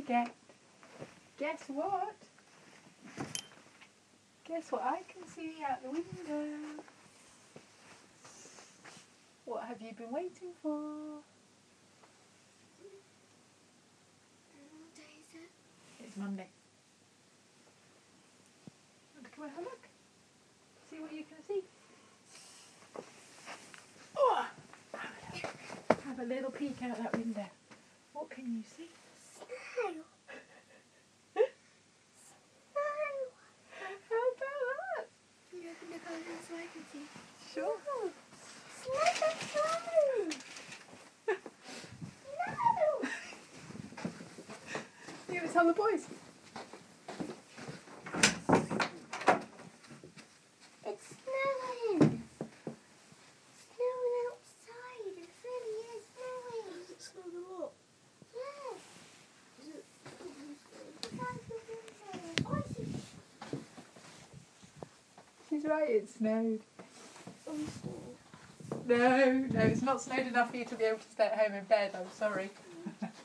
get? Guess what? Guess what I can see out the window? What have you been waiting for? What day is it? It's Monday. Want to come and have a look? See what you can see? Oh! Have a little peek out that window. What can you see? Snail. How about that? Can you open the curtain so I can see? Sure. Snail. No. You want to tell the boys? It's snowing. Snowing outside. It really is snowing. Does it snow a lot? Yes. Is it? It's out the window. Icy. She's right, it snowed. Oh, No, it's not snowed enough for you to be able to stay at home in bed, I'm sorry.